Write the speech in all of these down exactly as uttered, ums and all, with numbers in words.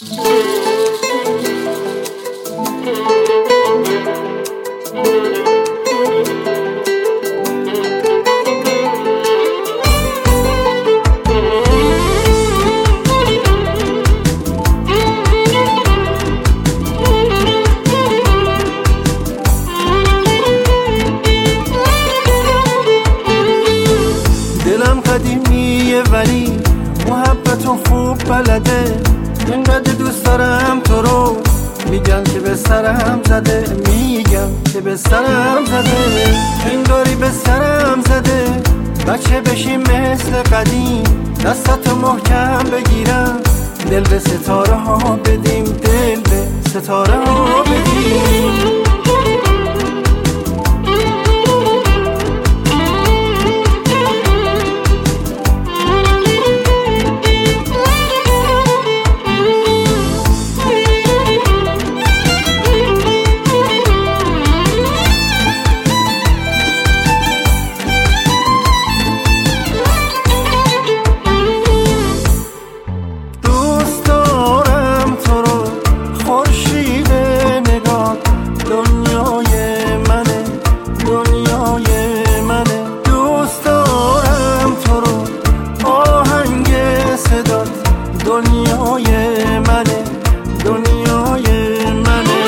دلم قدیمیه ولی محبتون خوب بلده، اینقدر دوست دارم تو رو، میگن که به سرم زده، میگم که به سرم زده، این داری به سرم زده. بچه بشیم مثل قدیم، دستاتو محکم بگیرم، دل به ستاره ها بدیم، دل به ستاره ها بدیم. دنیای منه، دنیای منه.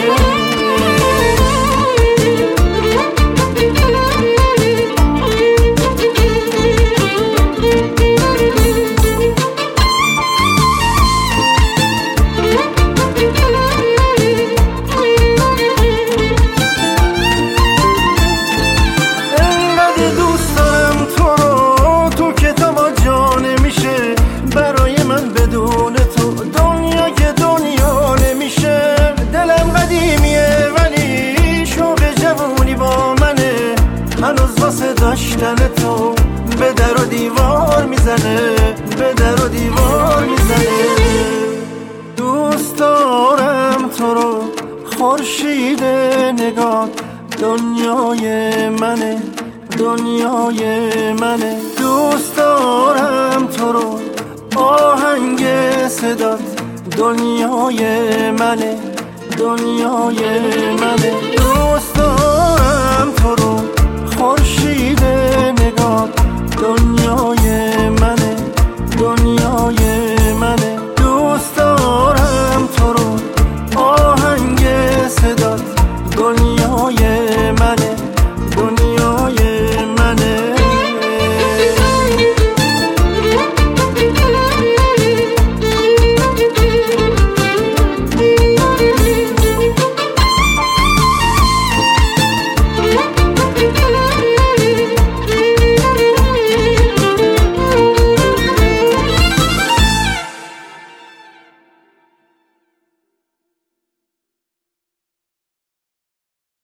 انقدر دوست دارم تو رو، تو کتابا جا نمیشه برای من بدون تو، دنیا که دنیا نمیشه. دلم قدیمیه ولی شوق جوونی با منه، هنوز واسه داشتن تو به در و دیوار میزنه، به در و دیوار میزنه. دوست دارم تو رو، خورشید نگاه دنیای منه، دنیای منه. دوست دارم تو رو، آهنگ صدات دنیای منه، دنیای منه. دوست دارم تو رو، خورشید نگاه دنیای منه، دنیای